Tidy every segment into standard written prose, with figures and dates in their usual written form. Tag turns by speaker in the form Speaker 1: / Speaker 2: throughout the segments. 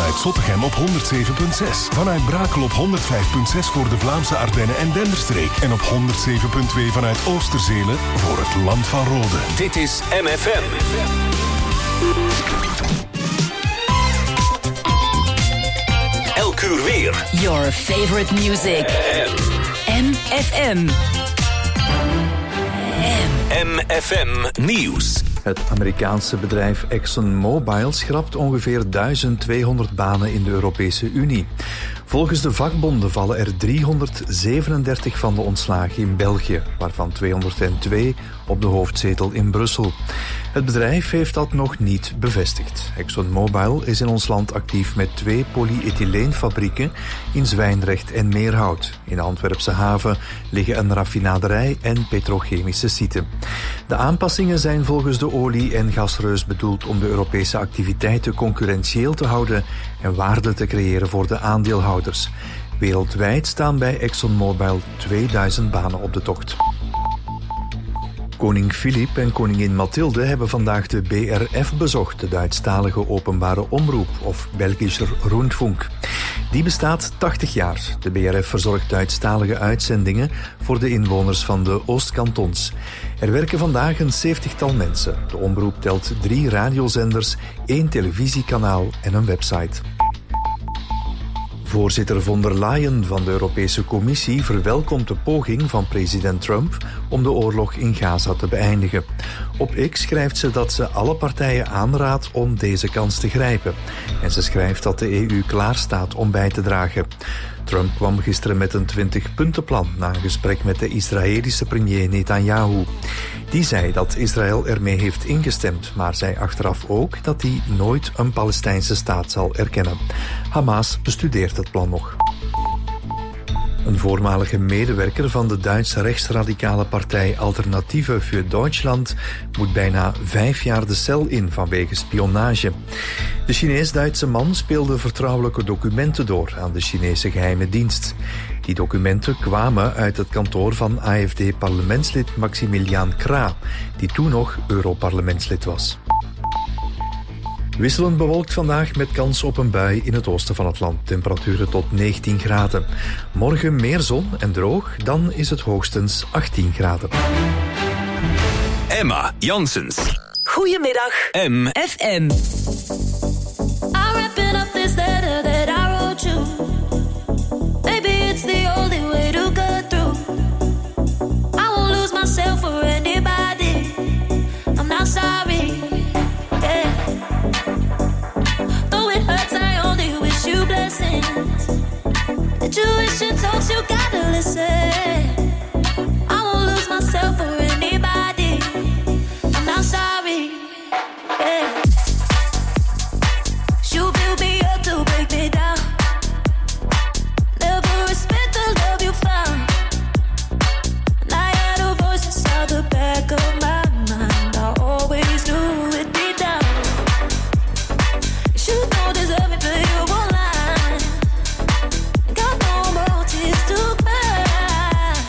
Speaker 1: vanuit Zottegem op 107.6. Vanuit Brakel op 105.6 voor de Vlaamse Ardennen en Denderstreek. En op 107.2 vanuit Oosterzelen voor het Land van Rode.
Speaker 2: Dit is MFM. Elk uur weer.
Speaker 3: Your favorite music. MFM.
Speaker 2: MFM Nieuws.
Speaker 4: Het Amerikaanse bedrijf ExxonMobil schrapt ongeveer 1200 banen in de Europese Unie. Volgens de vakbonden vallen er 337 van de ontslagen in België, waarvan 202 op de hoofdzetel in Brussel. Het bedrijf heeft dat nog niet bevestigd. ExxonMobil is in ons land actief met 2 polyethyleenfabrieken in Zwijndrecht en Meerhout. In de Antwerpse haven liggen een raffinaderij en petrochemische site. De aanpassingen zijn volgens de olie- en gasreus bedoeld om de Europese activiteiten concurrentieel te houden en waarde te creëren voor de aandeelhouders. Wereldwijd staan bij ExxonMobil 2000 banen op de tocht. Koning Filip en koningin Mathilde hebben vandaag de BRF bezocht, de Duitsstalige openbare omroep, of Belgischer Rundfunk. Die bestaat 80 jaar. De BRF verzorgt Duitsstalige uitzendingen voor de inwoners van de Oostkantons. Er werken vandaag een 70-tal mensen. De omroep telt 3 radiozenders, 1 televisiekanaal en een website. Voorzitter von der Leyen van de Europese Commissie verwelkomt de poging van president Trump om de oorlog in Gaza te beëindigen. Op X schrijft ze dat ze alle partijen aanraadt om deze kans te grijpen. En ze schrijft dat de EU klaarstaat om bij te dragen. Trump kwam gisteren met een 20-puntenplan na een gesprek met de Israëlische premier Netanyahu. Die zei dat Israël ermee heeft ingestemd, maar zei achteraf ook dat hij nooit een Palestijnse staat zal erkennen. Hamas bestudeert het plan nog. Een voormalige medewerker van de Duitse rechtsradicale partij Alternative für Deutschland moet bijna 5 jaar de cel in vanwege spionage. De Chinees-Duitse man speelde vertrouwelijke documenten door aan de Chinese geheime dienst. Die documenten kwamen uit het kantoor van AfD-parlementslid Maximilian Krah, die toen nog Europarlementslid was. Wisselend bewolkt vandaag met kans op een bui in het oosten van het land. Temperaturen tot 19 graden. Morgen meer zon en droog, dan is het hoogstens 18 graden.
Speaker 2: Emma Janssens.
Speaker 3: Goedemiddag.
Speaker 2: MFM.
Speaker 5: I'm wrapping up this letter that I wrote you. Maybe it's the only way to go through. I won't lose myself for anybody. I'm not sorry. Yeah. Though it hurts, I only wish you blessings. The tuition talks, you gotta listen. I won't lose myself for anybody. I'm not sorry. Yeah. You build me up to break me down. Never respect the love you found. And I had a voice inside the back of my mind. I always knew it deep down. You don't deserve it, but you won't lie. Got no more tears to cry.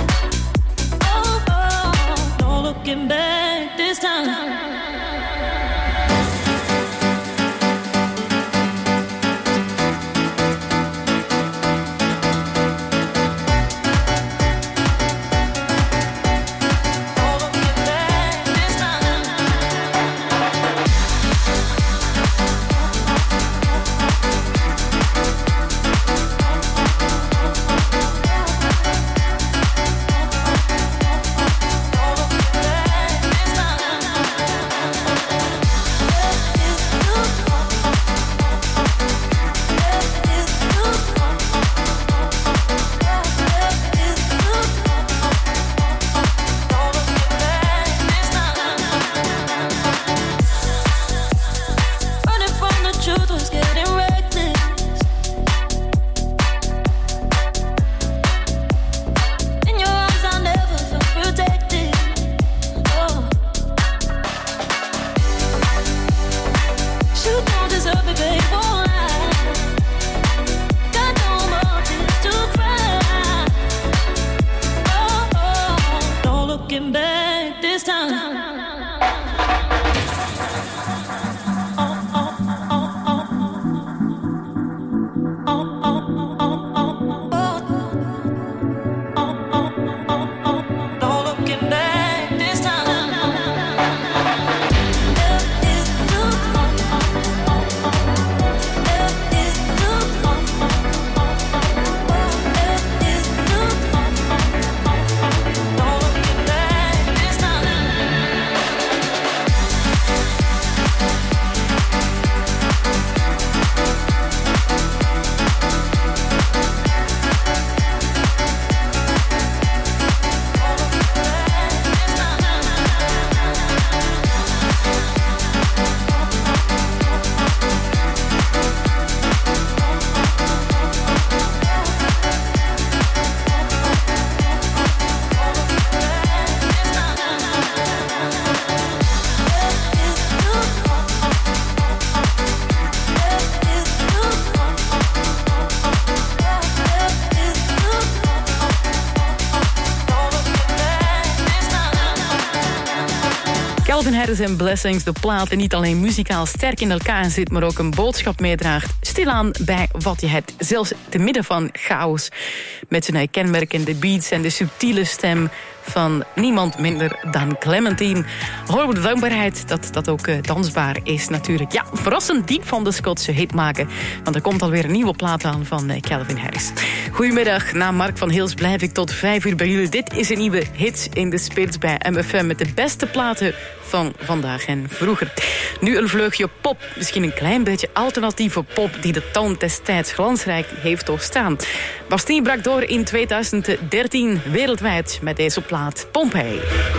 Speaker 6: Curses and Blessings, de plaat die niet alleen muzikaal sterk in elkaar zit, maar ook een boodschap meedraagt. Stilaan bij wat je hebt, zelfs te midden van chaos. Met zijn kenmerkende beats en de subtiele stem van niemand minder dan Clementine. Horen we de dankbaarheid dat ook dansbaar is natuurlijk. Ja, verrassend diep van de Schotse hitmaker. Want er komt alweer een nieuwe plaat aan van Calvin Harris. Goedemiddag, na Mark van Heels blijf ik tot 5 uur bij jullie. Dit is een nieuwe hits in de spits bij MFM met de beste platen van vandaag en vroeger. Nu een vleugje pop, misschien een klein beetje alternatieve pop die de toon destijds glansrijk heeft doorstaan. Bastien brak door in 2013 wereldwijd met deze plaat Pompeii.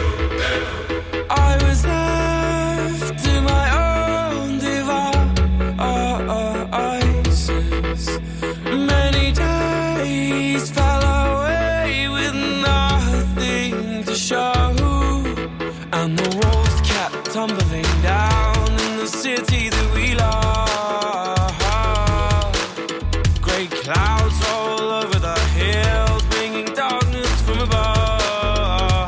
Speaker 7: I was left to my own devices. Many days fell away with nothing to show, and the walls kept tumbling down in the city that we love. Great clouds all over the hills, bringing darkness from above.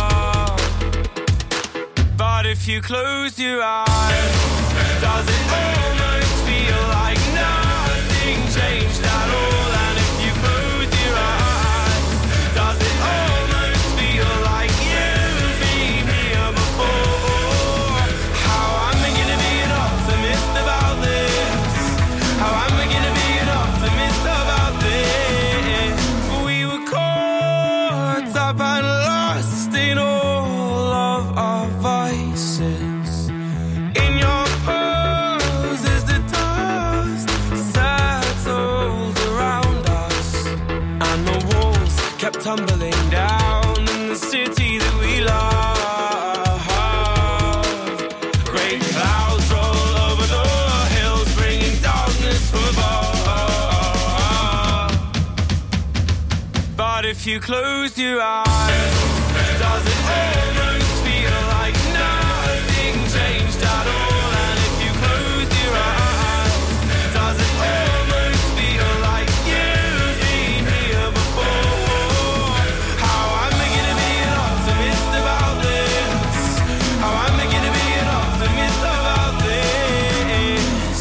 Speaker 7: But if you close your eyes, does it almost feel like nothing changed at all? And if you close your eyes, does it almost feel like you've been here before? How am I gonna be an optimist about this? How am I gonna be an optimist about this? We were caught up and lost in all of our vices. In your poses the dust settled around us, and the walls kept tumbling down in the city that we love. Great clouds roll over the hills, bringing darkness from above. But if you close your eyes, does it almost feel like nothing changed at all? And if you close your eyes, does it almost feel like you've been here before? How am I gonna be an optimist about this? How am I gonna be an optimist about this?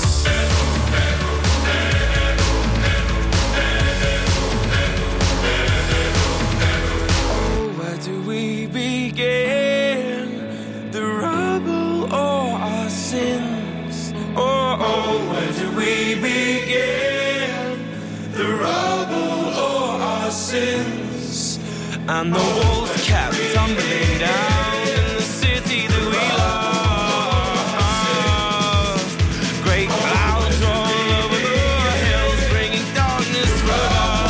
Speaker 7: Oh, where do we begin? The rubble or our sins? Oh, where do we begin? The rubble or our sins? And the walls kept tumbling down in the city that we love. Great clouds roll over the hills, bringing darkness from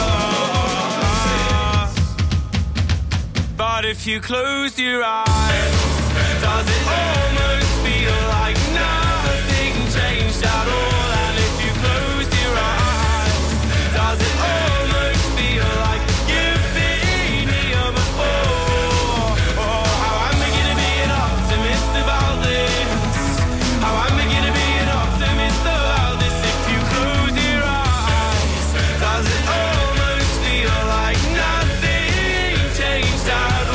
Speaker 7: above. But if you close your eyes, does it almost feel like nothing changed at all? And if you close your eyes, does it almost feel like you've been here before? Oh, how am I gonna be an optimist about this? How am I gonna be an optimist about this? If you close your eyes, does it almost feel like nothing changed at all?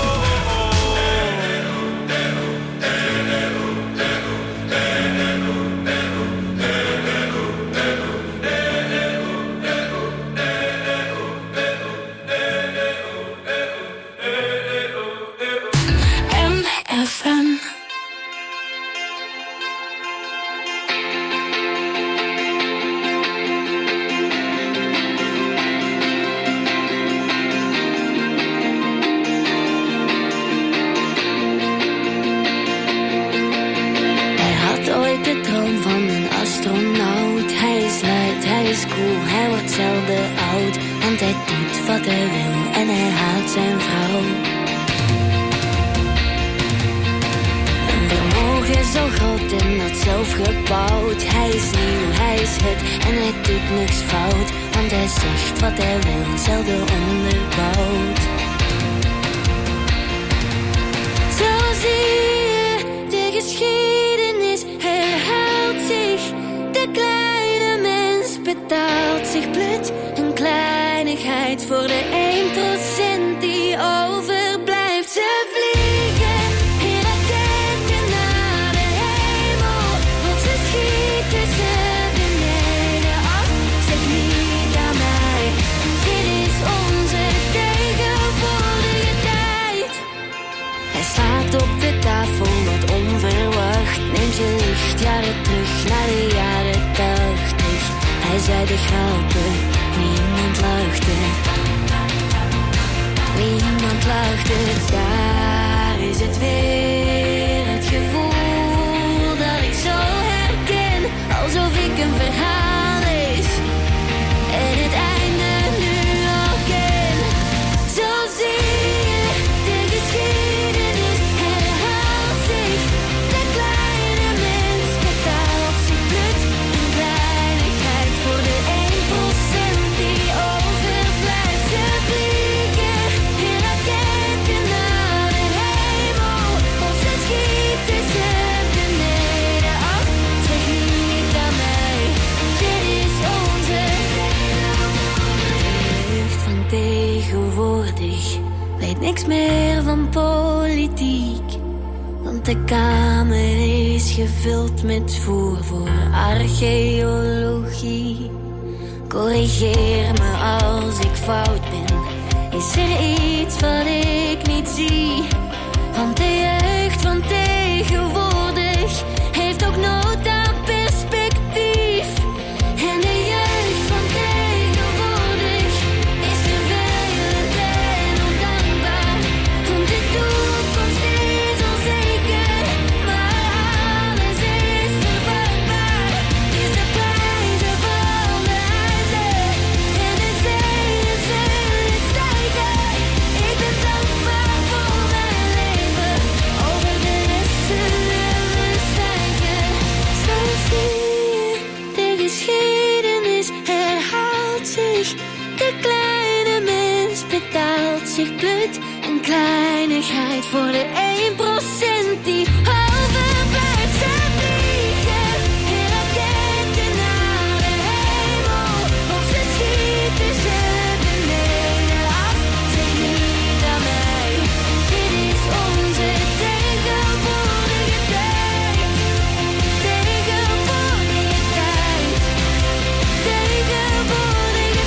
Speaker 5: MFM. Hij had ooit de droom van een astronaut. Hij is luid, hij is cool, hij wordt zelden oud. Want hij doet wat hij wil en hij haat zijn vrouw. Een vermogen zo groot en dat zelf gebouwd. Hij is nieuw, hij is het en hij doet niks fout. Want hij zegt wat hij wil, zelden onderbouwd. Zo zie je, de geschiedenis herhaalt zich. De kleine mens betaalt zich blut. Een kleinigheid voor de 1% die overblijft. Ze vliegen in raketen naar zei de grappen, niemand lachte. Niemand lachte, daar is het weer. Het gevoel dat ik zo herken, alsof ik een verhaal lees en het einde nu al ken. Zo zie je, de geschiedenis herhaalt zich. De kleine mens betaalt zich blut. Een kleinigheid voor de 1% die overblijft. Ze vliegen in raketten naar de hemel, of ze schieten ze beneden af. Zeg niet aan mij, dit is onze jeugd van tegenwoordig. Weet niks meer van politiek, want de kamer is gevuld met voer voor archeologie. Corrigeer me als ik fout ben, is er iets wat ik niet zie? Want de jeugd van tegenwoordig heeft ook nood aan perspectief. En de jeugd van tegenwoordig is vervelend en ondankbaar. Want de toekomst is onzeker, maar alles is verwachbaar. Dus de prijzen van de huizen en de zeeën zullen stijgen. Ik ben dankbaar voor mijn leven, over de rest zullen we zwijgen. Zo zie je, de geschiedenis herhaalt zich. De kleine mens betaalt zich blut. Een kleinigheid voor de 1% die overblijft. Ze vliegen in raketten naar de hemel, of ze schieten ze beneden af. Zeg niet aan mij, dit is onze tegenwoordige tijd. Tegenwoordige tijd. Tegenwoordige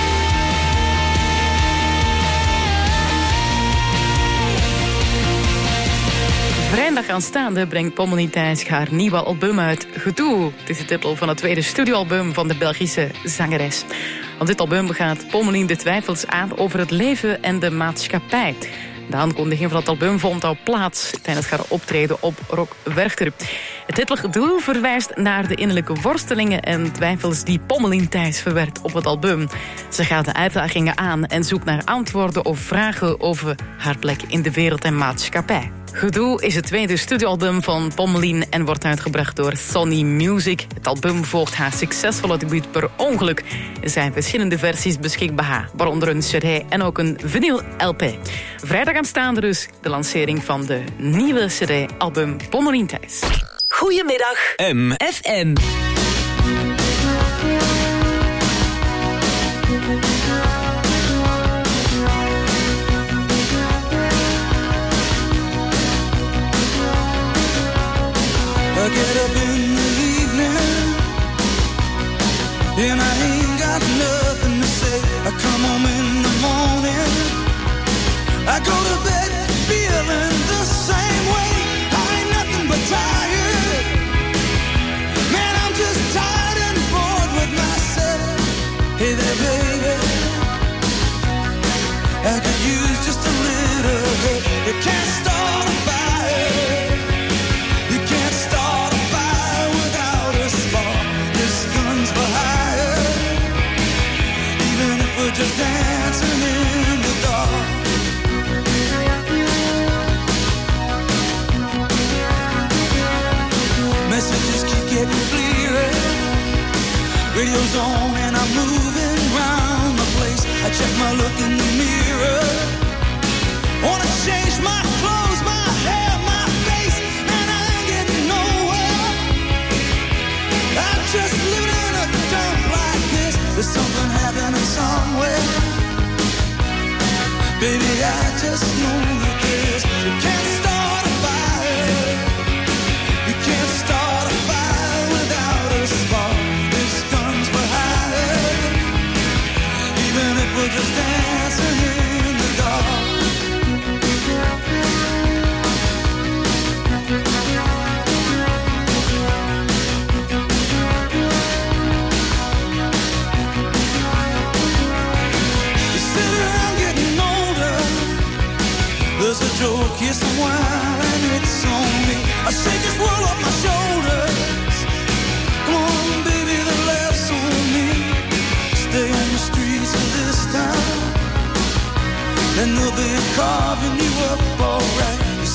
Speaker 5: tijd.
Speaker 6: Vrijdag aanstaande brengt Pommelien Thijs haar nieuwe album uit, Gedoe. Het is de titel van het tweede studioalbum van de Belgische zangeres. Op dit album gaat Pommelien de twijfels aan over het leven en de maatschappij. De aankondiging van het album vond al plaats tijdens haar optreden op Rock Werchter. Het titel Gedoe verwijst naar de innerlijke worstelingen en twijfels die Pommelien Thijs verwerkt op het album. Ze gaat de uitdagingen aan en zoekt naar antwoorden of vragen over haar plek in de wereld en maatschappij. Gedoe is het tweede studioalbum van Pommelien en wordt uitgebracht door Sony Music. Het album volgt haar succesvolle debuut Per Ongeluk. Er zijn verschillende versies beschikbaar, waaronder een cd en ook een vinyl LP. Vrijdag aanstaande dus de lancering van de nieuwe cd-album Pommelien Thijs.
Speaker 3: Goedemiddag.
Speaker 2: MFM.
Speaker 8: I get up in the evening and I ain't got nothing to say. I come home in the morning, I go to bed feeling the same way. I ain't nothing but tired, man, I'm just tired and bored with myself. Hey there baby, I could use just a little help. You can't start a fire, you can't start a fire without a spark. This gun's for hire, even if we're just dancing in the dark. Messages keep getting clearer, radio's on and I'm moving round the place. I check my look in the mirror, wanna change my clothes, my hair, my face, and I ain't getting nowhere. I'm just living in a dump like this. There's something happening somewhere. Baby, I just know that this. You can't start a fire, you can't start a fire without a spark. This gun's for hire, even if we're just dancing in the dark.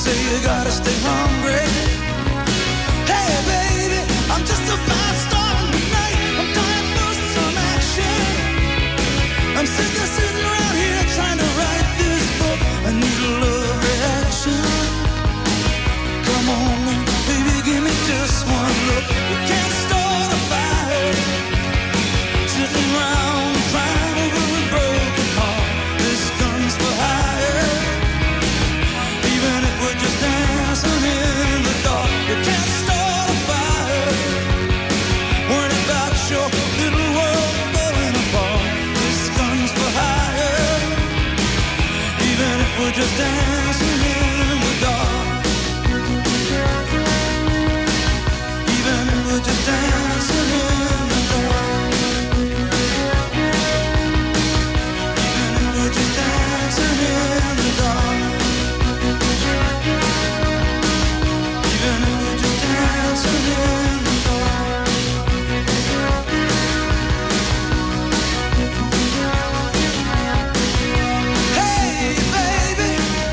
Speaker 8: say you gotta stay hungry. Hey baby, I'm just about starting tonight. I'm dying for some action. I'm sick of sitting around here trying to write this book. I need a love reaction. Come on, baby, give me just one look. We can't start a fire, sitting around crying over a broken heart. This gun's for hire. Even if we're just dancing in the dark, we can't start a fire, worrying about your little world falling apart. This gun's for hire. Even if we're just dancing in the dark. Even if we're just dancing in the dark. Even if we're just dancing in the dark. Even if we're just dancing in the dark. Hey baby,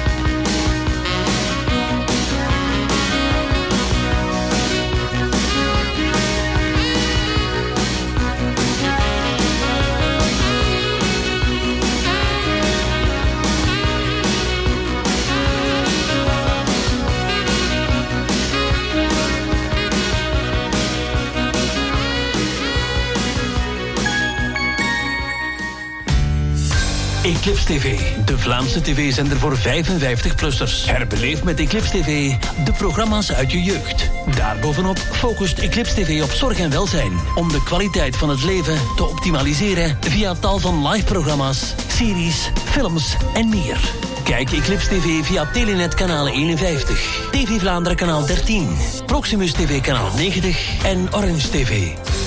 Speaker 9: Eclipse TV, de Vlaamse tv-zender voor 55-plussers. Herbeleef met Eclipse TV de programma's uit je jeugd. Daarbovenop focust Eclipse TV op zorg en welzijn, om de kwaliteit van het leven te optimaliseren via tal van live-programma's, series, films en meer. Kijk Eclipse TV via Telenet kanaal 51, TV Vlaanderen kanaal 13, Proximus TV kanaal 90 en Orange TV.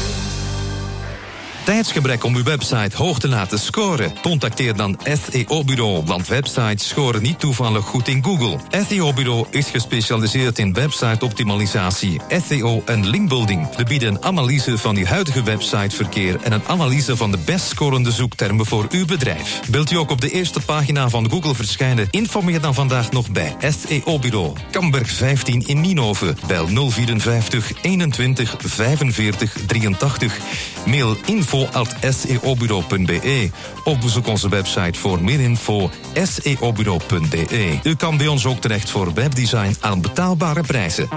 Speaker 10: Tijdsgebrek om uw website hoog te laten scoren? Contacteer dan SEO-bureau, want websites scoren niet toevallig goed in Google. SEO-bureau is gespecialiseerd in website-optimalisatie, SEO en linkbuilding. We bieden een analyse van uw huidige websiteverkeer en een analyse van de best scorende zoektermen voor uw bedrijf. Wilt u ook op de eerste pagina van Google verschijnen? Informeer dan vandaag nog bij SEO-bureau. Kamberg 15 in Nienhoven. Bel 054 21 45 83. Mail info@seobureau.be of bezoek onze website voor meer info seobureau.be. U kan bij ons ook terecht voor webdesign aan betaalbare prijzen.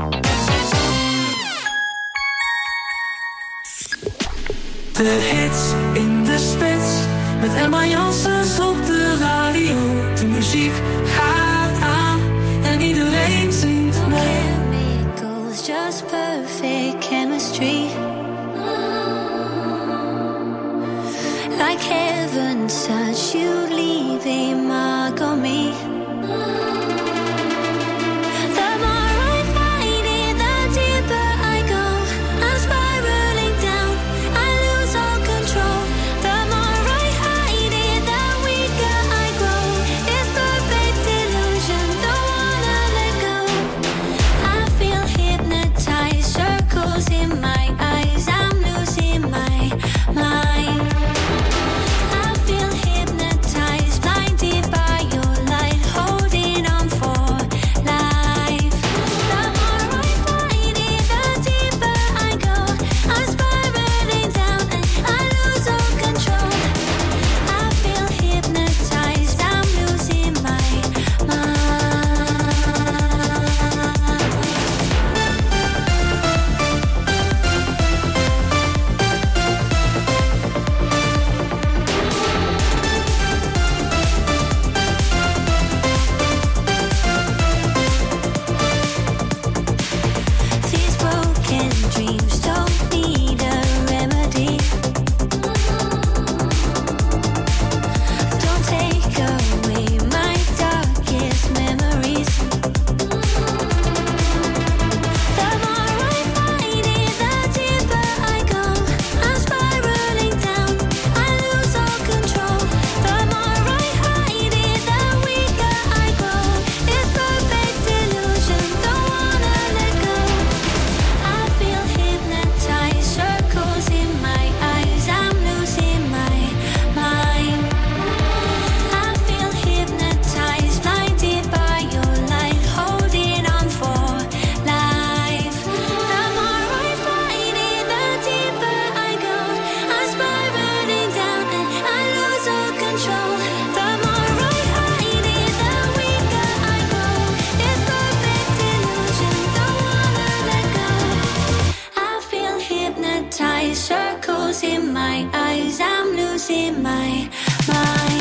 Speaker 11: De hits in de spits met Emma Janssens op de radio. De muziek gaat aan en iedereen zingt mee.
Speaker 5: Chemicals, just perfect chemistry. Like heaven touch, you leave a mark on me. The more I fight it, the deeper I go. I'm spiraling down, I lose all control. The more I hide it, the weaker I grow. It's perfect in goes in my mind.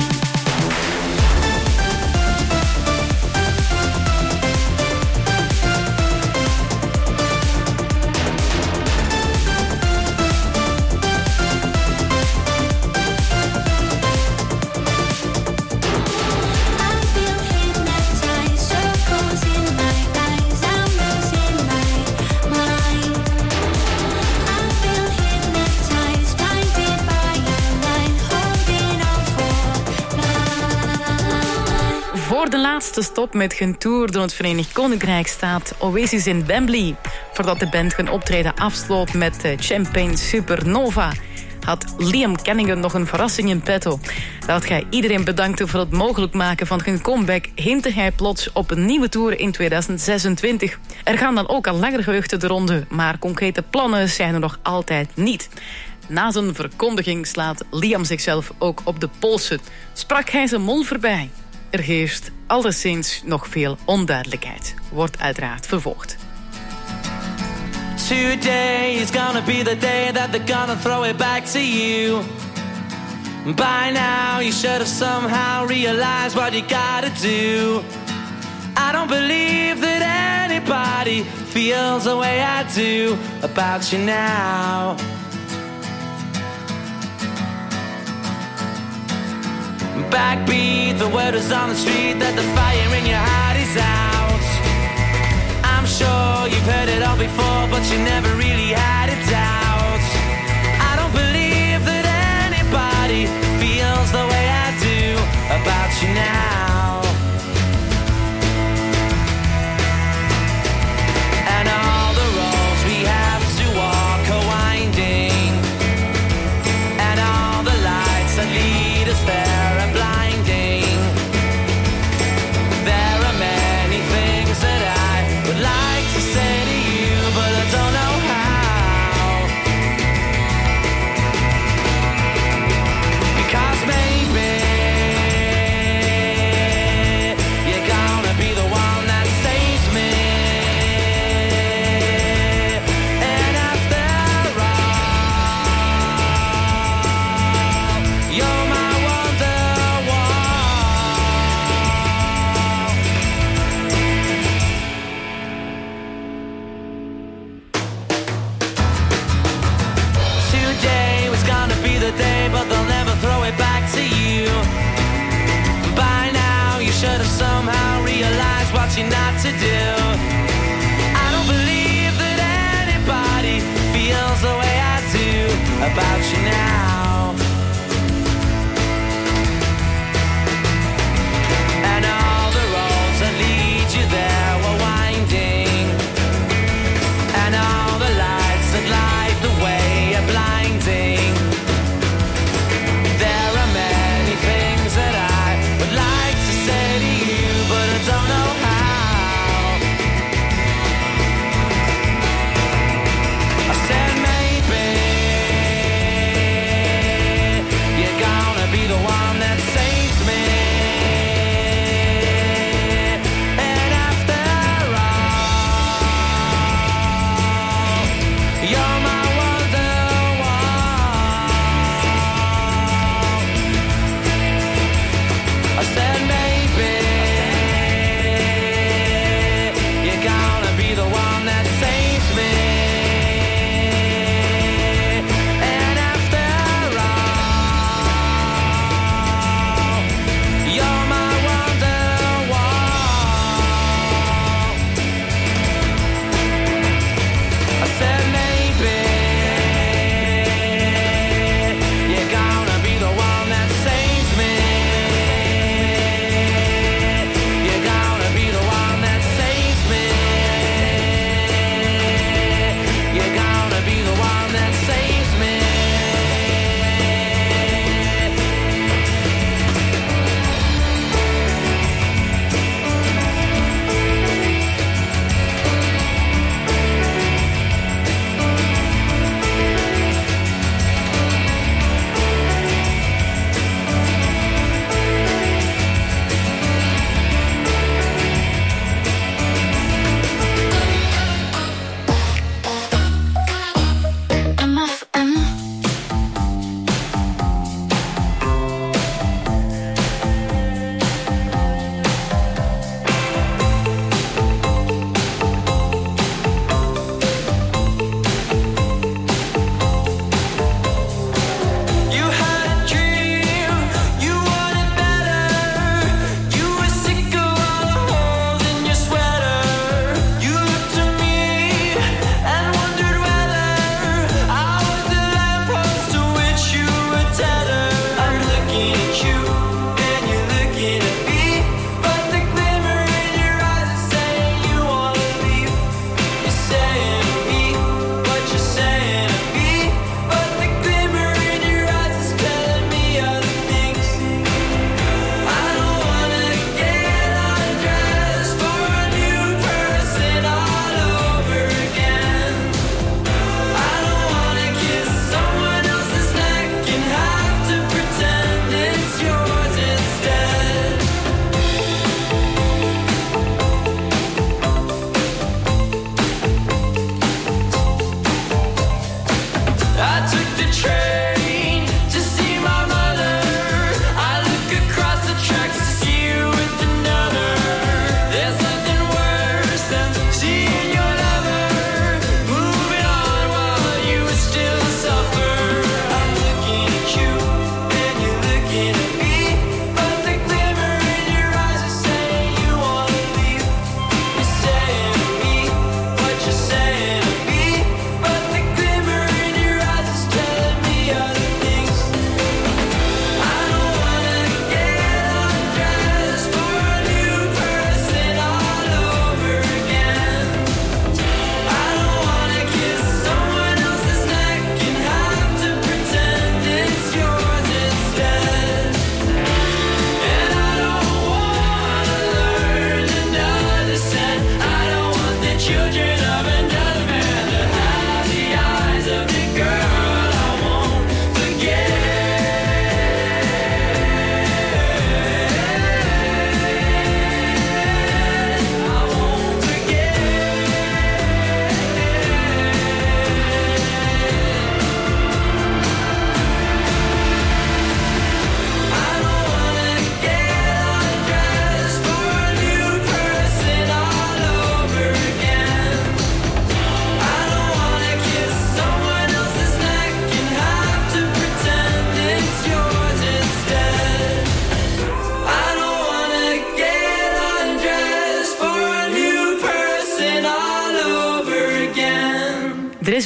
Speaker 6: Voor de laatste stop met hun tour door het Verenigd Koninkrijk staat Oasis in Wembley. Voordat de band hun optreden afsloot met Champagne Supernova, had Liam Kennigan nog een verrassing in petto. Dat hij iedereen bedankte voor het mogelijk maken van hun comeback, hintte hij plots op een nieuwe tour in 2026. Er gaan dan ook al langer geruchten de ronde, maar concrete plannen zijn er nog altijd niet. Na zijn verkondiging slaat Liam zichzelf ook op de polsen. Sprak hij zijn mond voorbij. Er heerst alleszins nog veel onduidelijkheid. Wordt uiteraard vervolgd.
Speaker 7: Today is gonna be the day that they're gonna throw it back to you. By now you should have somehow realized what you gotta do. I don't believe that anybody feels the way I do about you now. Backbeat, the word is on the street that the fire in your heart is out. I'm sure you've heard it all before, but you never really had a doubt. I don't believe that anybody feels the way I do about you now. And all the roads we have to walk are winding, and all the lights that lead us there. But they'll never throw it back to you. By now you should have somehow realized what you're not to do. I don't believe that anybody feels the way I do about you now. And all the roads that lead you there were winding, and all the lights that light the way are blinding. Maybe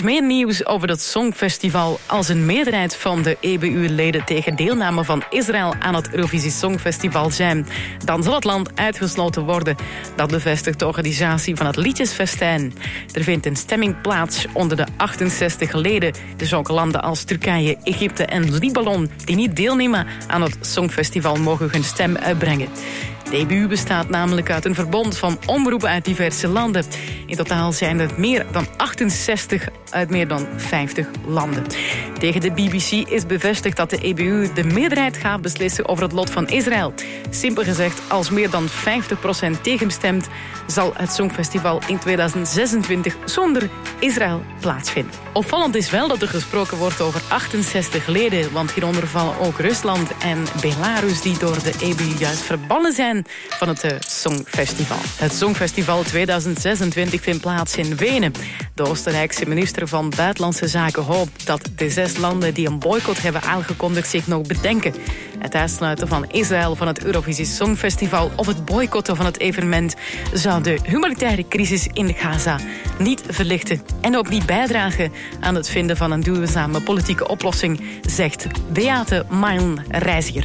Speaker 6: is meer nieuws over het Songfestival. Als een meerderheid van de EBU-leden tegen deelname van Israël aan het Eurovisie Songfestival zijn, dan zal het land uitgesloten worden. Dat bevestigt de organisatie van het Liedjesfestijn. Er vindt een stemming plaats onder de 68 leden. Dus ook landen als Turkije, Egypte en Libanon, die niet deelnemen aan het Songfestival, mogen hun stem uitbrengen. De EBU bestaat namelijk uit een verbond van omroepen uit diverse landen. In totaal zijn er meer dan 68 uit meer dan 50 landen. Tegen de BBC is bevestigd dat de EBU de meerderheid gaat beslissen over het lot van Israël. Simpel gezegd, als meer dan 50% tegenstemt, zal het Songfestival in 2026 zonder Israël plaatsvinden. Opvallend is wel dat er gesproken wordt over 68 leden, want hieronder vallen ook Rusland en Belarus, die door de EBU juist verbannen zijn van het Songfestival. Het Songfestival 2026 vindt plaats in Wenen. De Oostenrijkse minister van Buitenlandse Zaken hoopt dat de 6 landen die een boycott hebben aangekondigd zich nog bedenken. Het uitsluiten van Israël van het Eurovisie Songfestival of het boycotten van het evenement zou de humanitaire crisis in Gaza niet verlichten en ook niet bijdragen aan het vinden van een duurzame politieke oplossing, zegt Beate Mailn-Reiziger.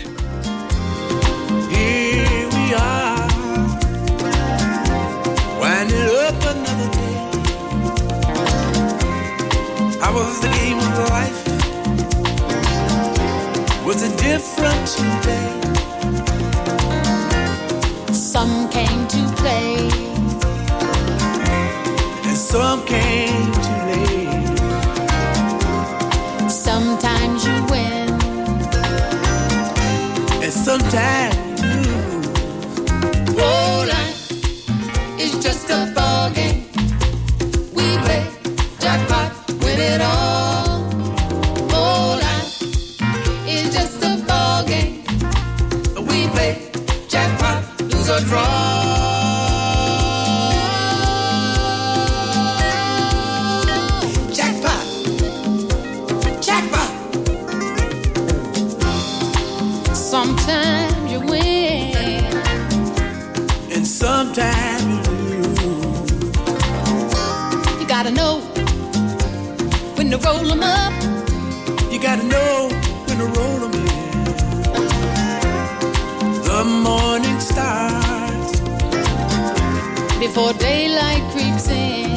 Speaker 8: Here we are, winding up another day. How was the game of life? Was it different today?
Speaker 5: Some came to play,
Speaker 8: And some came too late.
Speaker 5: sometimes you win,
Speaker 8: And sometimes you lose.
Speaker 5: oh, life is just a ball game. We play jackpot, win it all. Oh, life is just a ball game.
Speaker 8: We play jackpot, lose or draw. Jackpot, jackpot.
Speaker 5: Sometimes you win,
Speaker 8: And sometimes you lose.
Speaker 5: you gotta know when to roll 'em up.
Speaker 8: You gotta know when to roll 'em in. The morning starts
Speaker 5: Before daylight creeps in.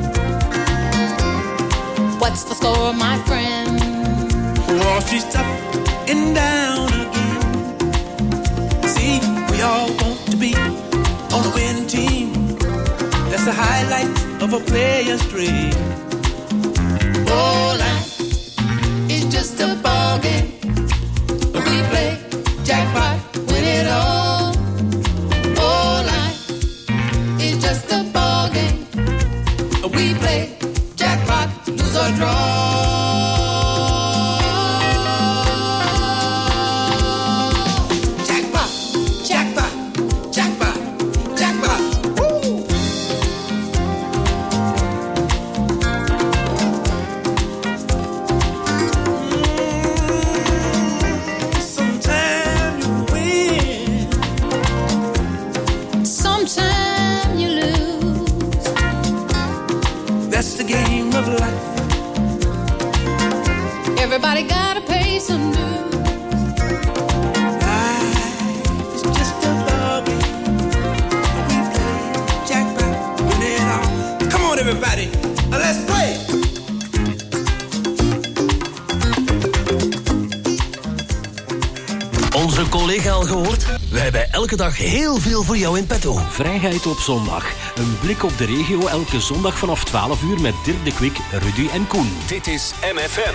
Speaker 5: What's the score, my friend?
Speaker 8: Wall Street's up and down again. See, we all want to be on a winning team. That's the highlight of a player's dream.
Speaker 5: Oh, life is just a ball game. We play jackpot, win it all. Oh, life is just a ball game. We play jackpot, lose or draw.
Speaker 8: Jackpot, jackpot, jackpot, jackpot. Woo! Sometimes you win.
Speaker 5: Sometimes you lose.
Speaker 8: That's the game of life.
Speaker 5: Everybody gotta pay some dues.
Speaker 8: Life is just a ball game. We play jackpot, win it all. Come on, everybody, let's play.
Speaker 9: Onze collega al gehoord? We hebben elke dag heel veel voor jou in petto.
Speaker 12: Vrijheid op zondag. Een blik op de regio elke zondag vanaf 12 uur met Dirk de Kwik, Rudy en Koen.
Speaker 2: Dit is MFM.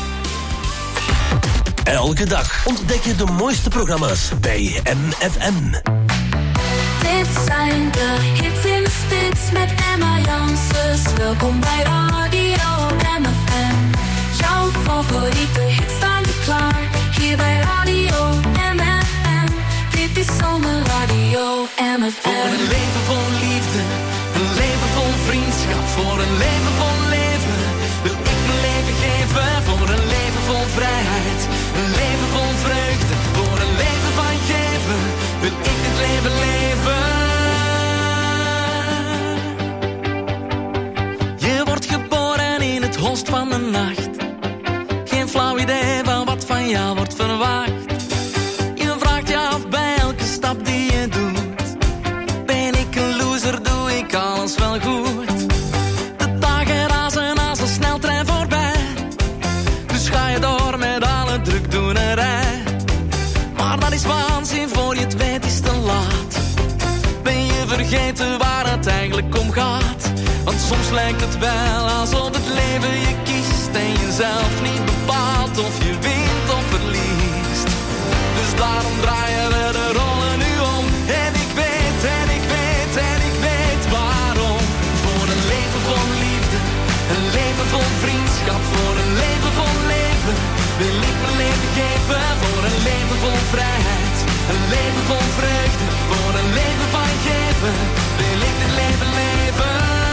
Speaker 9: Elke dag ontdek je de mooiste programma's bij MFM.
Speaker 11: Dit zijn de hits in de spits met Emma Janssens. Welkom bij Radio MFM. Jouw favoriete hits staan er klaar. Hier bij Radio MFM. Dit is Zomerradio MFM.
Speaker 7: Voor een leven vol liefde, een leven vol vriendschap. Voor een leven vol leven wil ik mijn leven geven. Voor een leven vol vrijheid, een leven vol vreugde. Voor een leven van geven wil ik dit leven leven. Je wordt geboren in het holst
Speaker 13: flauw idee van wat van jou wordt verwacht. Je vraagt je af bij elke stap die je doet. Ben ik een loser, doe ik alles wel goed? De dagen razen als een sneltrein voorbij. Dus ga je door met alle drukdoenerij. Maar dat is waanzin, voor je het weet is te laat. Ben je vergeten waar het eigenlijk om gaat? Want soms lijkt het wel alsof het leven je kiest en je zelf niet bepaalt of je wint of verliest. Dus daarom draaien we de rollen nu om. En ik weet, en ik weet, en ik weet waarom. Voor een leven vol liefde, een leven vol vriendschap. Voor een leven vol leven wil ik mijn leven geven. Voor een leven vol vrijheid, een leven vol vreugde. Voor een leven van geven wil ik dit leven leven.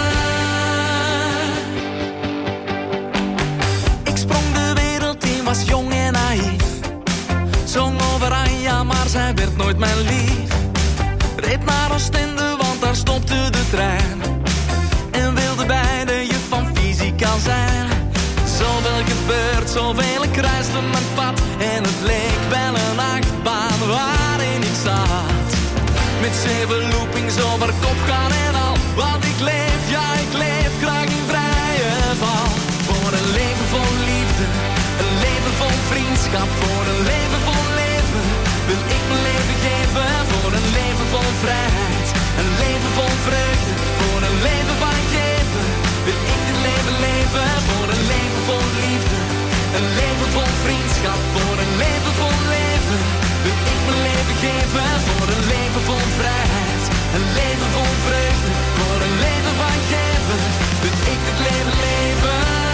Speaker 13: Was jong en naïef, zong over Anja, maar zij werd nooit mijn lief. Reed naar Oostende, want daar stopte de trein. En wilde bij de juf van fysica zijn. Zoveel gebeurt, zoveel kruiste mijn pad. En het leek wel een achtbaan waarin ik zat. Met 7 loopings over kop gaan en al. Want ik leef, ja ik leef graag in vrije val. Voor een leven vol liefde, een leven vol vriendschap. Voor een leven vol leven wil ik mijn leven geven. Voor een leven vol vrijheid, een leven vol vreugde. Voor een leven van geven wil ik dit leven leven. Voor een leven vol liefde, een leven vol vriendschap. Voor een leven vol leven wil ik mijn leven geven. Voor een leven vol vrijheid, een leven vol vreugde. Voor een leven van geven wil ik dit leven leven.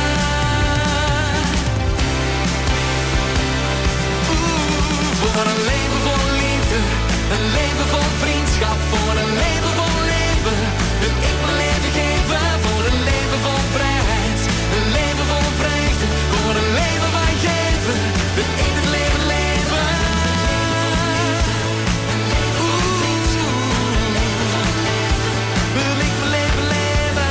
Speaker 13: Voor een leven vol liefde, een leven vol vriendschap. Voor een leven vol leven wil ik mijn leven geven. Voor een leven vol vrijheid, een leven vol vreugde. Voor een leven van geven wil ik het leven leven. Wil ik mijn leven leven.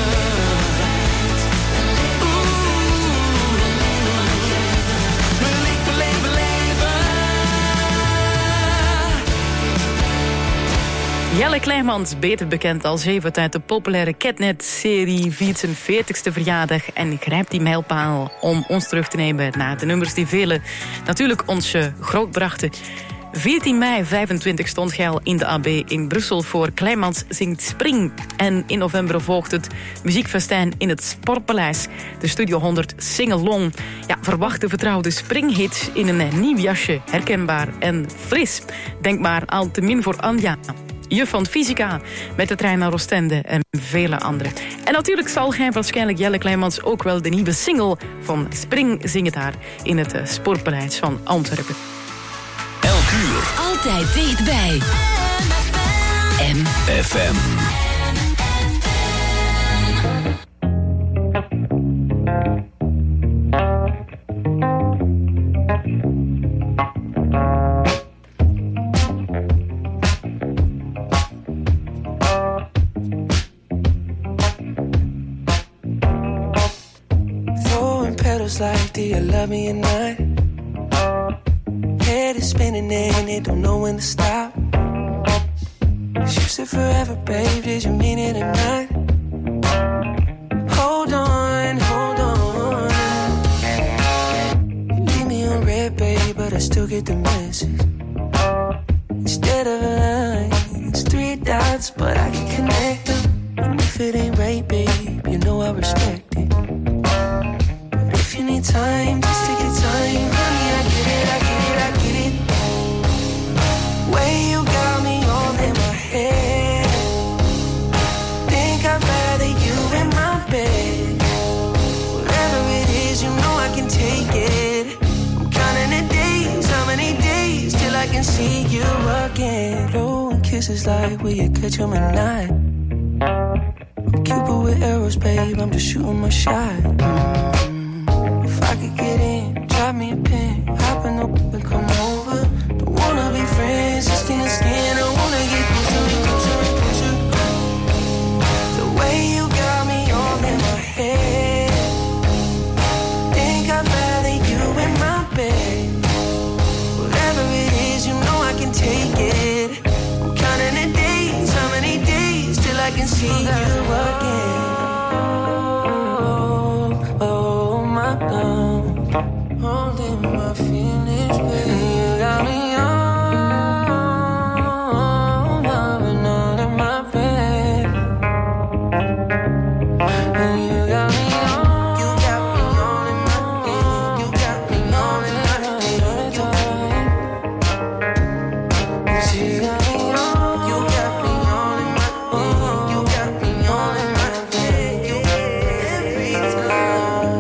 Speaker 13: Wil ik mijn leven leven.
Speaker 6: Jelle Kleimans, beter bekend als Evert uit de populaire Catnet-serie, viert zijn 40ste verjaardag en grijpt die mijlpaal om ons terug te nemen naar de nummers die velen natuurlijk ons groot brachten. 14 mei 25 stond hij al in de AB in Brussel voor Kleimans zingt Spring. En in november volgt het muziekfestijn in het Sportpaleis. De Studio 100 Singalong. Ja, verwacht de vertrouwde springhits in een nieuw jasje. Herkenbaar en fris. Denk maar aan Te min voor Anja. Juf van Fysica met de trein naar Oostende en vele anderen. En natuurlijk zal hij waarschijnlijk Jelle Kleimans ook wel de nieuwe single van Spring zingen daar in het Sportpaleis van Antwerpen.
Speaker 2: Elk uur.
Speaker 3: Altijd dichtbij.
Speaker 2: MFM.
Speaker 14: Like, do you love me or not? Head is spinning and it don't know when to stop. You said forever, babe, did you mean it or not? Hold on, hold on. You leave me on red, babe, but I still get the message. Instead of a line, it's 3 dots, but I can connect them. And if it ain't right, babe, you know I respect it. If you need time, just take your time. Honey, I get it, I get it, I get it. Way you got me all in my head. Think I'd rather you in my bed. Whatever it is, you know I can take it. I'm counting the days, how many days till I can see you again. Blowing kisses like, will you catch 'em or not? I'm Cupid with arrows, babe, I'm just shooting my shot. If I could get in, drop me a pin, hop in the whip and come over. Don't wanna be friends, just skin to skin. I wanna get closer and closer and closer. The way you got me all in my head. Think I'd rather you see you again. Oh my God, holding my feelings, baby. You got me on, loving all in my bed. You got me on, you got me on in my head. You got me on in my head. She got me on, you got me on in my head. You got me on in my head. You every time.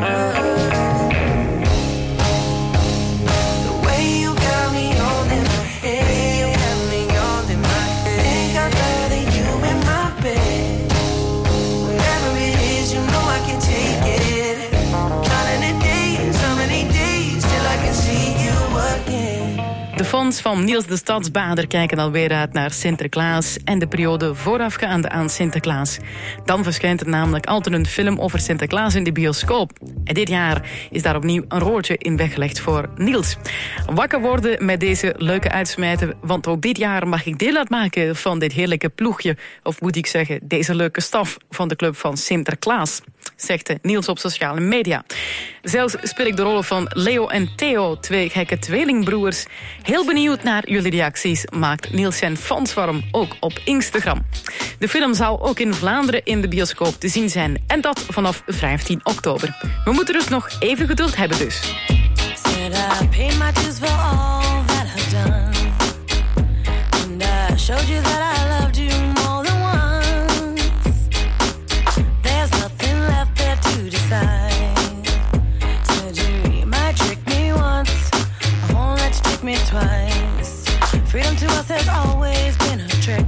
Speaker 14: The way you got me on in my head, you got me on in my head. Think I'd rather you in my bed. Whatever it is, you know I can take it. Counting the days, how many days till I can see you again.
Speaker 6: De fans van Niels de Stadsbader kijken alweer uit naar Sinterklaas en de periode voorafgaande aan Sinterklaas. Dan verschijnt er namelijk altijd een film over Sinterklaas in de bioscoop. En dit jaar is daar opnieuw een roortje in weggelegd voor Niels. Wakker worden met deze leuke uitsmijten, want ook dit jaar mag ik deel uitmaken van dit heerlijke ploegje. Of moet ik zeggen, deze leuke staf van de club van Sinterklaas, zegt Niels op sociale media. Zelfs speel ik de rollen van Leo en Theo, twee gekke tweelingbroers. Heel benieuwd naar jullie reacties, maakt Niels zijn fans warm, ook op Instagram. De film zal ook in Vlaanderen in de bioscoop te zien zijn. En dat vanaf 15 oktober. We moeten dus nog even geduld hebben dus.
Speaker 5: Said I paid my dues for all that I've done. And I showed you that I loved you more than once. There's nothing left there to decide. Said you might trick me once, I won't let you trick me twice. Freedom to us has always been a trick.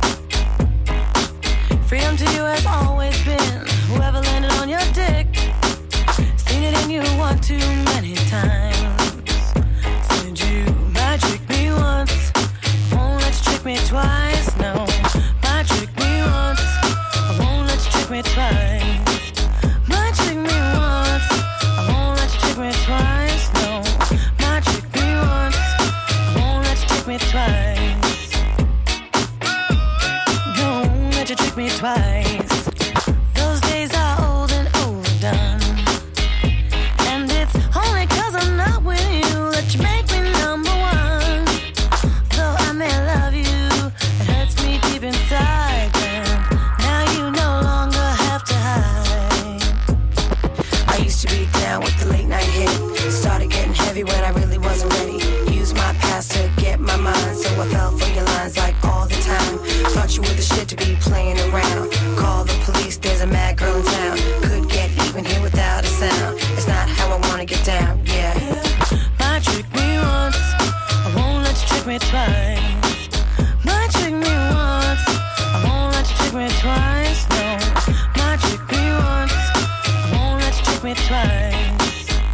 Speaker 5: Freedom to you has always been whoever landed on your dick. Seen it in you one too many times. Said you might trick me once, won't let you trick me twice. No, might trick me once, I won't let you trick me twice. Might trick me once, I won't let you trick me twice. No, might trick me once, I won't let you trick me twice. Don't let you trick me twice. Those days are old and overdone. And it's only 'cause I'm not with you that you make me number one. Though I may love you, it hurts me deep inside. And now you no longer have to hide.
Speaker 14: I used to be down with the late night hit. Started getting heavy when I really wasn't ready. Used my past to get my mind, so I fell for your lines like all the time. Thought you were the shit to be playing around. Call the police, there's a mad girl in town. Could get even here without a sound. It's not how I wanna get down, yeah.
Speaker 5: Might trick me once, I won't let you trick me twice. Might trick me once, I won't let you trick me twice. No, might trick me once, I won't let you trick me twice.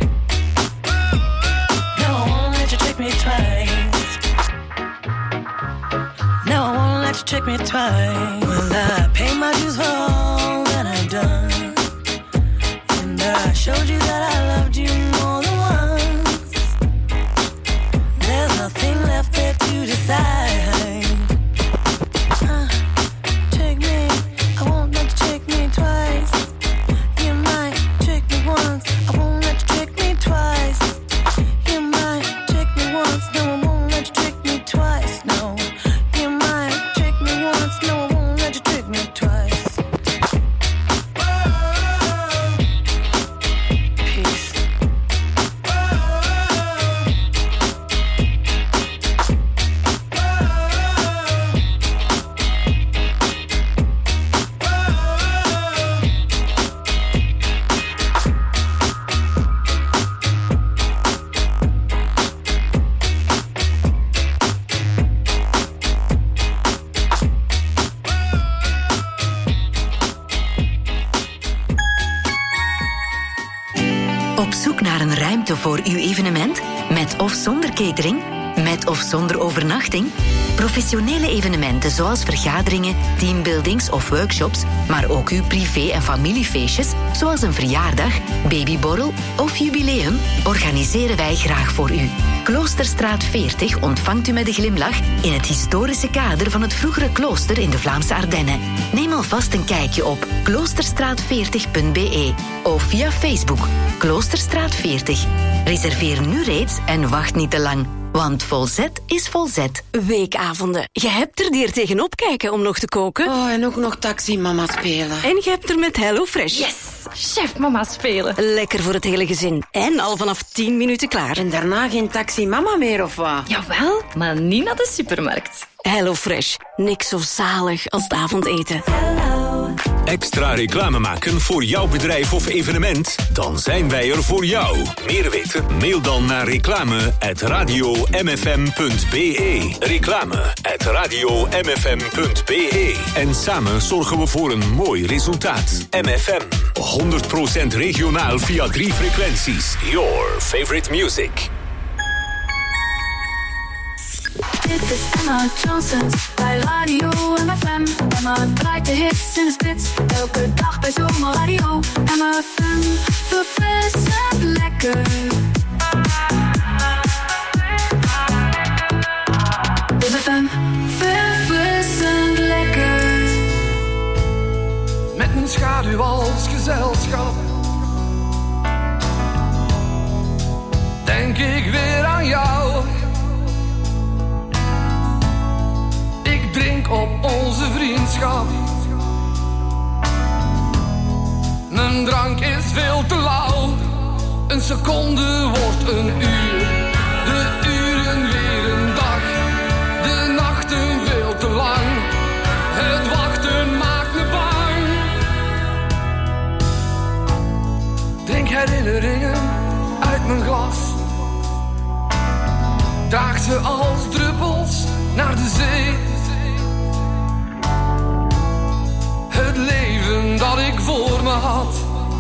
Speaker 5: No, I won't let you trick me twice. No, I won't let you trick me twice. Well, I pay my dues for all that I've done. And I showed you that I loved you more than once. There's nothing left there to decide. Trick me, I won't let you trick me twice. You might trick me once, I won't let you trick me twice. You might trick me once, no, I won't let you trick me twice. No, you might trick me once, no, I won't let you trick me twice. Peace.
Speaker 3: Op zoek naar een ruimte voor uw evenement? Met of zonder catering? Met
Speaker 15: Met of zonder overnachting? Professionele evenementen zoals vergaderingen, teambuildings of workshops, maar ook uw privé- en familiefeestjes, zoals een verjaardag, babyborrel of jubileum, organiseren wij graag voor u. Kloosterstraat 40 ontvangt u met een glimlach in het historische kader van het vroegere klooster in de Vlaamse Ardennen. Neem alvast een kijkje op kloosterstraat40.be of via Facebook Kloosterstraat 40. Reserveer nu reeds en wacht niet te lang. Want Volzet is Volzet.
Speaker 16: Weekavonden. Je hebt er die er tegenop kijken om nog te koken.
Speaker 17: Oh, en ook nog Taxi Mama spelen.
Speaker 16: En je hebt er met HelloFresh.
Speaker 17: Yes! Chef Mama spelen.
Speaker 16: Lekker voor het hele gezin. En al vanaf 10 minuten klaar.
Speaker 17: En daarna geen Taxi Mama meer, of wat?
Speaker 16: Jawel, maar niet naar de supermarkt. HelloFresh. Niks zo zalig als het avondeten.
Speaker 2: Extra reclame maken voor jouw bedrijf of evenement? Dan zijn wij er voor jou. Meer weten? Mail dan naar reclame@radiomfm.be. Reclame@radiomfm.be. En samen zorgen we voor een mooi resultaat. MFM. 100% regionaal via 3 frequenties. Your favorite music.
Speaker 11: Dit is Emma Johnsons bij Radio MFM. Emma draait de hits in de spits, elke dag bij Zomerradio. MFM, verfrissend lekker. MFM, verfrissend lekker.
Speaker 18: Met mijn schaduw als gezelschap denk ik weer aan jou. Ik drink op onze vriendschap. Mijn drank is veel te lauw. Een seconde wordt een uur. De uren weer een dag. De nachten veel te lang. Het wachten maakt me bang. Drink herinneringen uit mijn glas. Draag ze als druppels naar de zee. Het leven dat ik voor me had,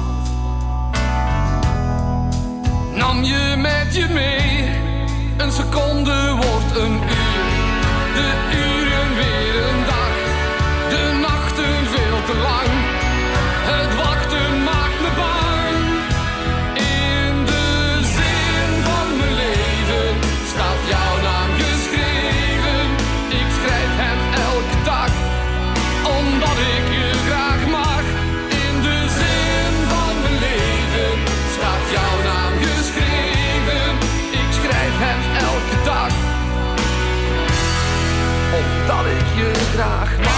Speaker 18: nam je met je mee. Een seconde wordt een uur. De uren weer een dag. De nachten veel te lang. Het wachten maakt me bang. In de zin van mijn leven staat jouw naam geschreven. Ik schrijf hem elke dag, omdat ik je graag mag. In de zin van mijn leven staat jouw naam geschreven. Ik schrijf hem elke dag, omdat ik je graag mag.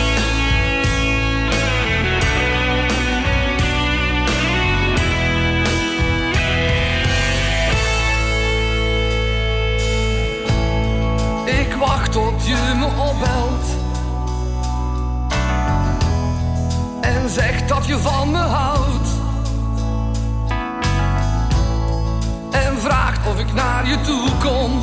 Speaker 18: Ik wacht tot je me opbelt en zegt dat je van me houdt. En vraagt of ik naar je toe kom,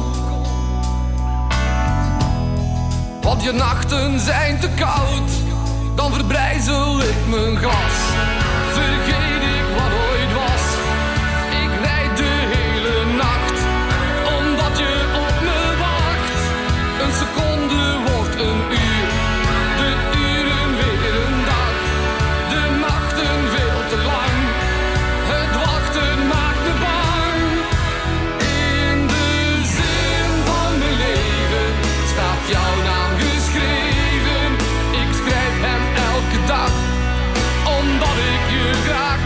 Speaker 18: want je nachten zijn te koud. Dan verbrijzel ik mijn glas. Vergeet ik wat ooit was. Ik rijd de hele nacht, omdat je op me wacht. Een seconde wordt een uur. De uren weer een dag. De nachten veel te lang. Het wachten maakt me bang. In de zin van mijn leven staat jouw naam geschreven. Ik schrijf hem elke dag, omdat ik je graag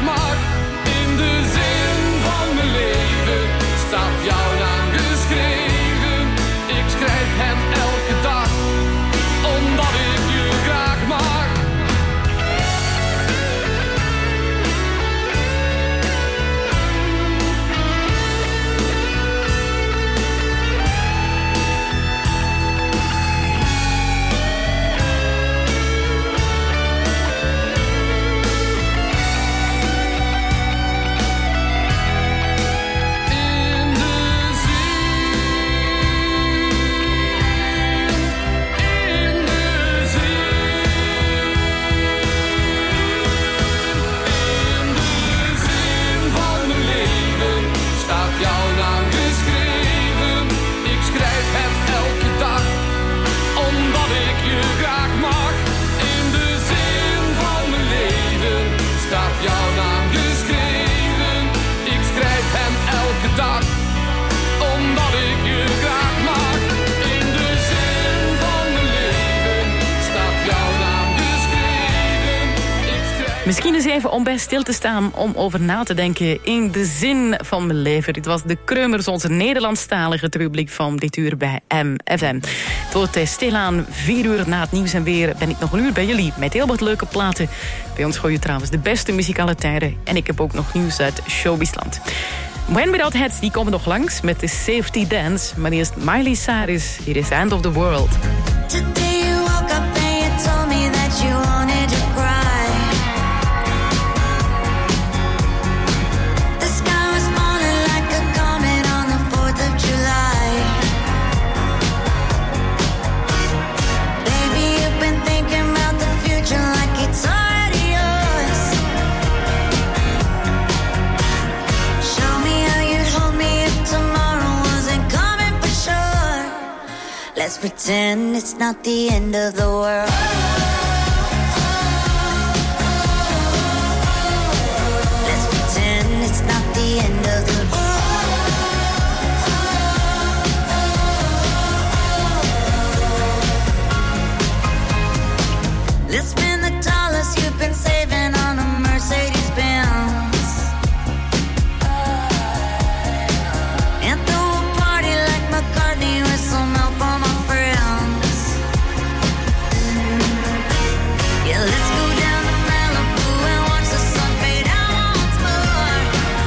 Speaker 6: Misschien eens even om bij stil te staan, om over na te denken in de zin van mijn leven. Dit was de Kreumers, onze Nederlandstalige rubriek van dit uur bij MFM. Het wordt stilaan 4 uur na het nieuws en weer ben ik nog een uur bij jullie met heel wat leuke platen. Bij ons gooi je trouwens de beste muzikale tijden en ik heb ook nog nieuws uit Showbizland. When Without Hats, die komen nog langs met de Safety Dance. Maar eerst Miley Cyrus, hier is End of the World.
Speaker 5: Today you woke up and you told me that you wanted to cry. The sky was falling like a comet on the 4th of July. Baby, you've been thinking about the future like it's already yours. Show me how you'd hold me if tomorrow wasn't coming for sure. Let's pretend it's not the end of the world. Let's pretend it's not the end of the world. Let's spend the dollars you've been saving on a Mercedes-Benz and throw a party like McCartney with some help on my friends. Yeah, let's go down to Malibu and watch the sun fade out once more.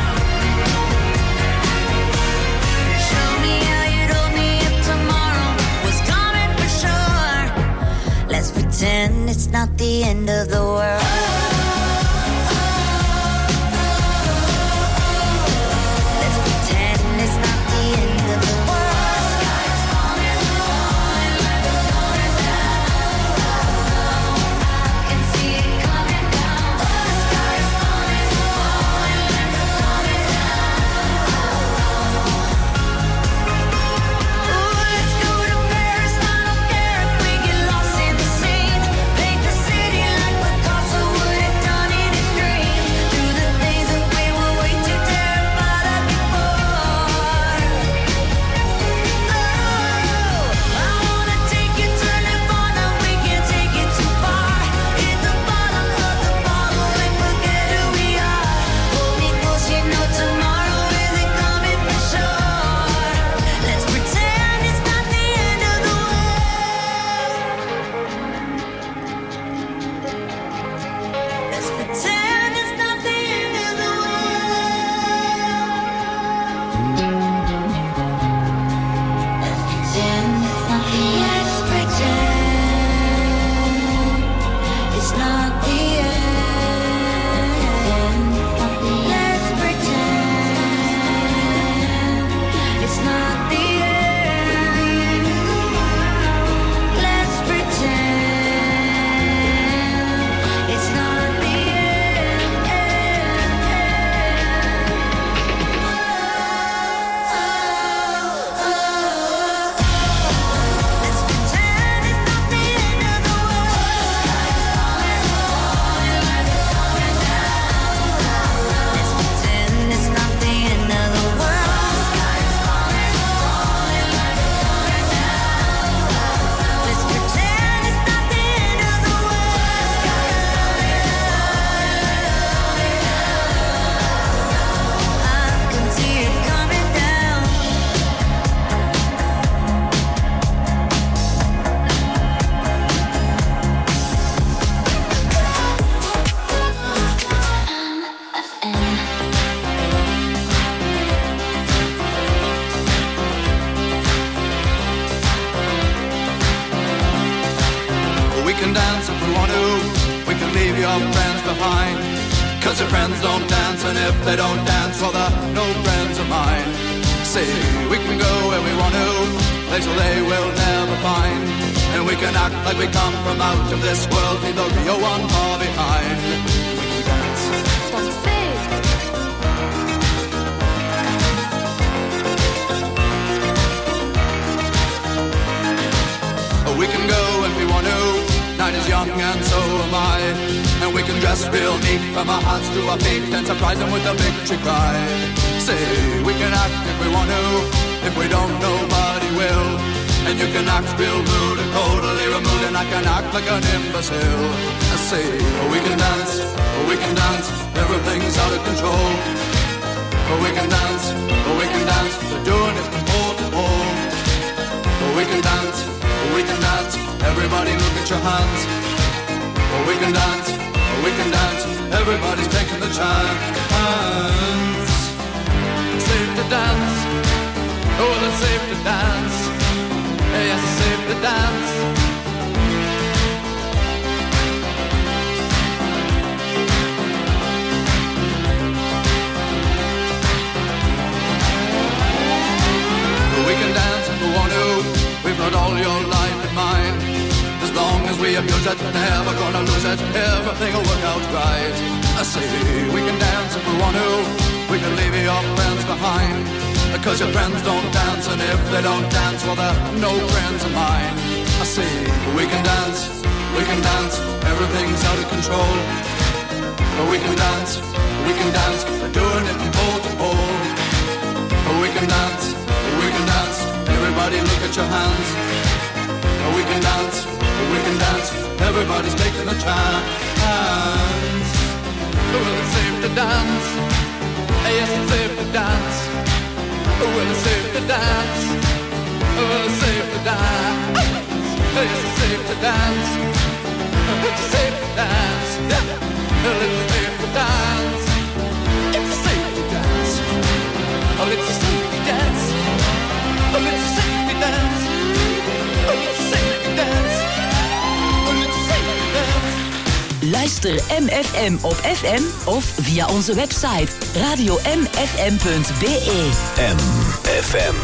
Speaker 5: Show me how you'd hold me if tomorrow was coming for sure. Let's pretend it's not the end of the world. Let's pretend it's not the end of the world. Sky is falling, falling like it's coming down. I can see it coming down. The sky is falling, falling like it's coming down. Ooh, let's go to Paris. I don't care if we get lost in the scene. Paint the city like Picasso would have done in his dreams. Do the things that we were way too terrified of before. Oh, I wanna take you to Nirvana. We can't take it too far. Hit the bottom of the bottle and forget who we are. Hold me close, you know tomorrow isn't coming for sure. Let's pretend it's not the end of the world. Let's pretend it's not the end of the Let's pretend it's not the end. Let's pretend it's not the end. Let's pretend it's not the
Speaker 19: We can dance if we want to. We can leave your friends behind. 'Cause your friends don't dance, and if they don't dance, well, they're no friends of mine. See, we can go where we want to, places they will never find. And we can act like we come from out of this world, leave the real one far behind. We can dance. We can go if we want to. Night is young and so am I. And we can dress real neat from our hearts to our feet and surprise them with a victory cry. Say, we can act if we want to. If we don't, nobody will. And you can act real rude and totally removed, and I can act like an imbecile. I say, we can dance, everything's out of control. We can dance, we're doing it from pole to pole. We can dance, everybody look at your hands. We can dance, everybody's taking the chance.
Speaker 13: Safe to dance, oh, it's safe to dance. Yes, it's safe to dance.
Speaker 19: We can dance if we want to. We've got all your life in mind. As long as we abuse it, never gonna lose it. Everything will work out right. I say we can dance if we want to. We can leave your friends behind. Because your friends don't dance, and if they don't dance, well, they're no friends of mine. I say we can dance, everything's out of control. But we can dance, we're doing it from pole to pole. But we can dance, everybody look at your hands. But we can dance, everybody's taking a chance.
Speaker 13: Well, it's safe to dance. Yes, it's safe to dance. Well, it's safe to dance. Well, it's safe to dance. Yes, it's safe to dance. It's safe to dance. Well, it's safe to dance. It's safe to dance. Oh, it's safe to dance. Oh, it's safe to dance. Oh, it's safe to dance. Oh, it's safe to dance.
Speaker 3: Luister MFM op FM of via onze website radiomfm.be.
Speaker 2: MFM.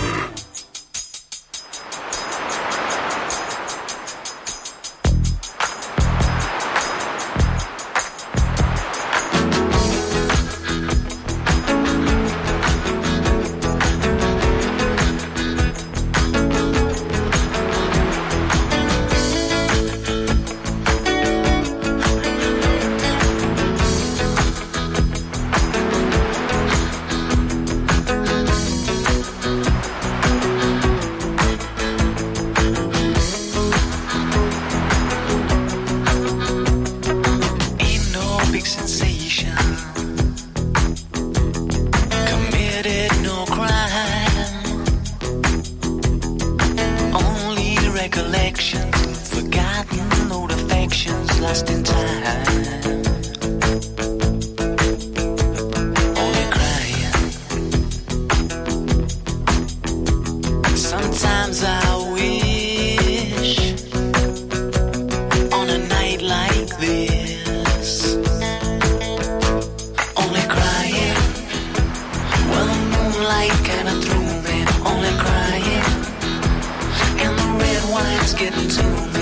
Speaker 11: Getting to me.